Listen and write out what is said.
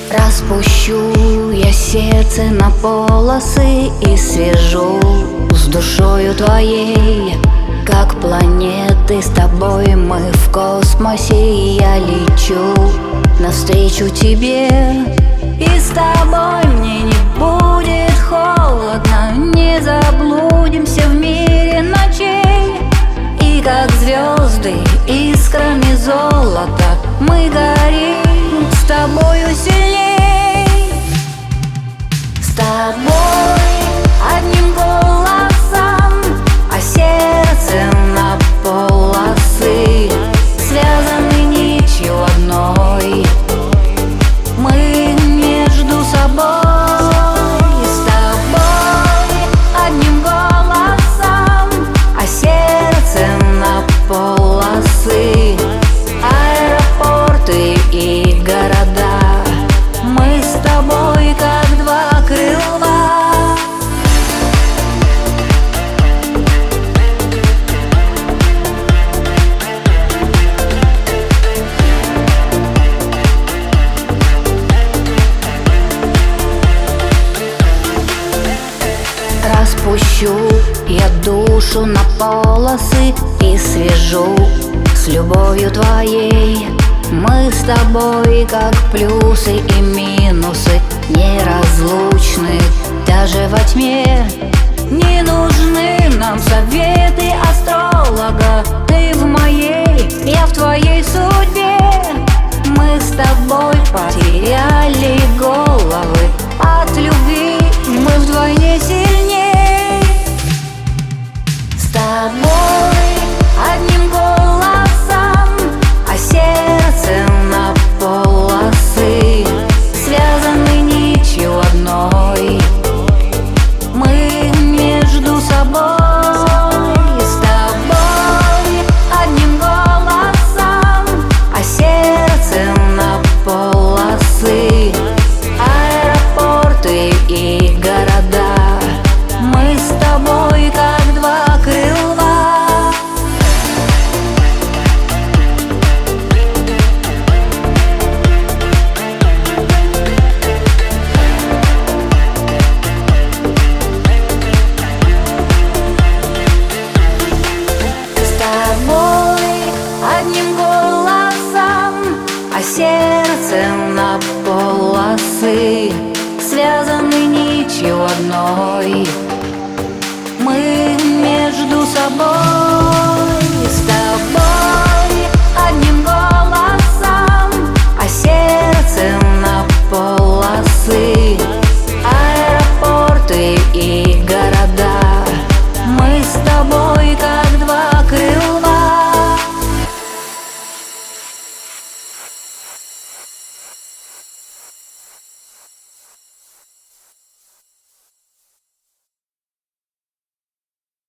Распущу я сердце на полосы и свяжу с душою твоей. Как планеты с тобой мы в космосе, и я лечу навстречу тебе. И с тобой мне не будет холодно, не заблудимся в мире ночей. И как звезды искрами золота мы горим с тобою сильней. С тобой одним голосом, а сердце на полосы связаны нитью одной. Мы между собой. С тобой одним голосом, а сердце на полосы. Аэропорты и города, мы с тобой как два крыла. Распущу я душу на полосы и свяжу с любовью твоей. Мы с тобой как плюсы и минусы, неразлучны даже во тьме. Не нужны нам советы астролога, ты в моей, я в твоей.